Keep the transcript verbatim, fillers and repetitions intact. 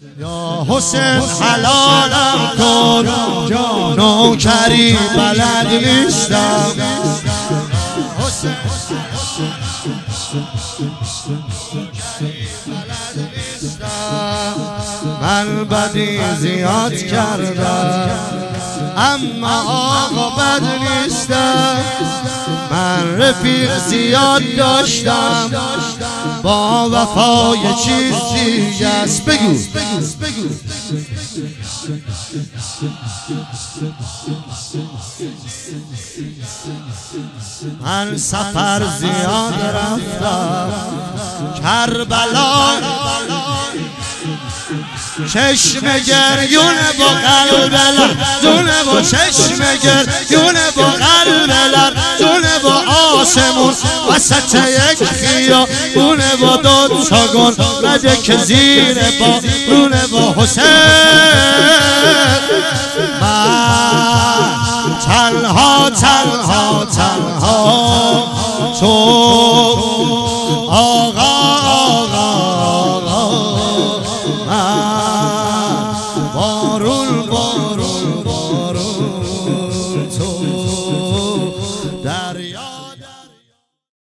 یا حسین حلالم کن نوکری بلد نیستم. من بدی زیاد کردم اما آقا بد نیستم. من رفیق زیاد داشتم با وفای چیزی است. بگو من سفر زیاد رفتم کربلا، چشم گریونه با قلب لرزونه با چشم گریونه با قلب لرزونه با آسمون وسط یک خیابونه با دو تا گنبد که زیر بارونه با حسین. من تنها تنها تنها تو آقا بارون بارون بارون